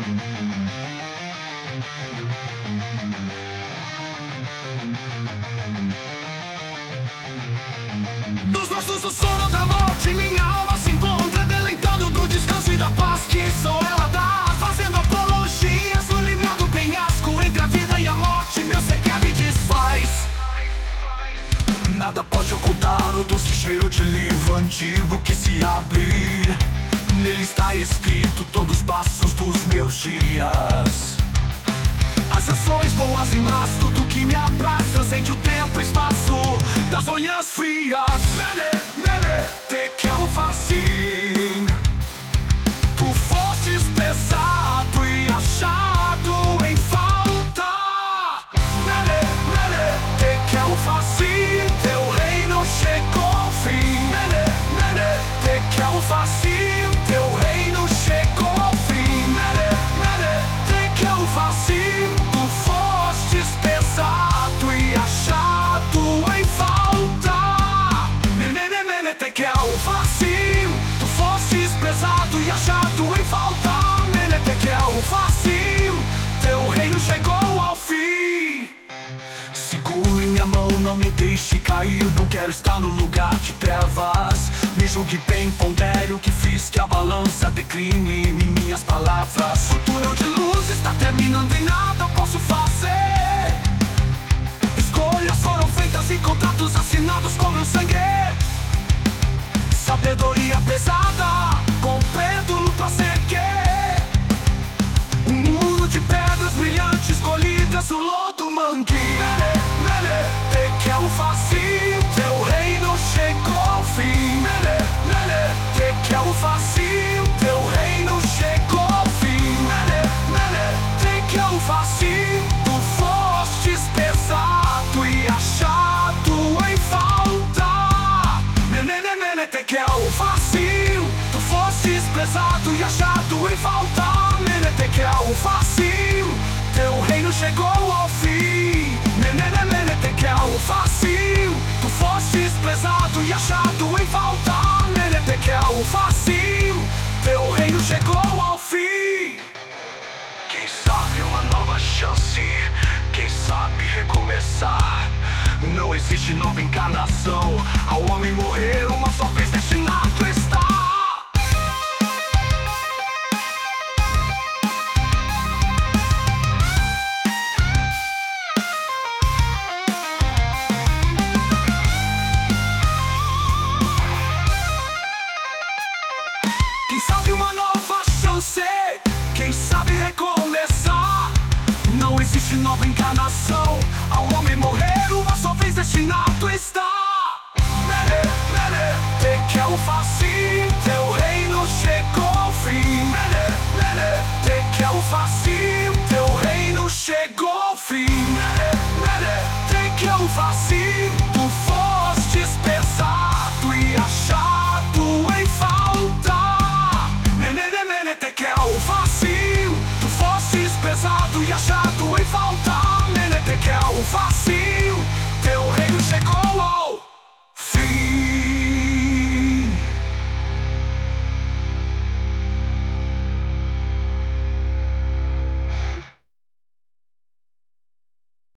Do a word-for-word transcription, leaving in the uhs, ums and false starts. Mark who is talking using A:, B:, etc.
A: Dos nossos do sono da morte, minha alma se encontra deleitando do descanso e da paz que só ela dá, fazendo apologias no limiar do penhasco entre a vida e a morte. Meu ser que me desfaz. Nada pode ocultar o doce cheiro de livro antigo que se abre. Nele está escrito todos os passos dos meus dias, as ações boas e más, tudo que me apraz transcende o tempo e espaço das manhãs frias. Mene, mene, te quero fácil. Tu fostes pesado e achado em falta. Mene, mene, te quero fácil. Teu reino chegou ao fim. Mene, mene, te quero fácil. Teu reino chegou ao fim. Mene, mene, te quero fácil. Pesado e achado em falta. Menene, menene, te quero fácil. Tu fostes pesado e achado em falta. Menene, te quero fácil. Teu reino chegou ao fim. Segure minha mão, não me deixe cair. Não quero estar no lugar de trevas. Me julgue bem, pondere o que fiz, que a balança decline em minhas palavras. O túnel de luz está terminando e nada posso fazer. Escolhas foram feitas e contratos assinados com meu sangue. Sabedoria pesada, com pêndulo pra seguir. Um muro de pedras brilhantes escolhidas no lodo mangue. Mene, mene, te quero fácil. Teu reino chegou ao fim. Mene, mene, te quero fácil. Teu reino chegou ao fim. Mene, mene, te quero fácil. Tu fostes pesado e achado em falta. Menene, menene, te quero fácil. Tu fostes pesado e achado em falta. Menene, te quero fácil. Teu reino chegou ao fim. Menene, menene, te quero fácil. Tu fostes pesado e achado em falta. Menene, te quero fácil. Teu reino chegou ao fim. Quem sabe uma nova chance, quem sabe recomeçar. Não existe nova encarnação. Ao homem morrer uma só vez destinado está. Quem sabe uma nova chance, quem sabe recomeçar. Não existe nova encarnação. Ao homem morrer uma só vez destinado está. Mene, mene, te quero fácil.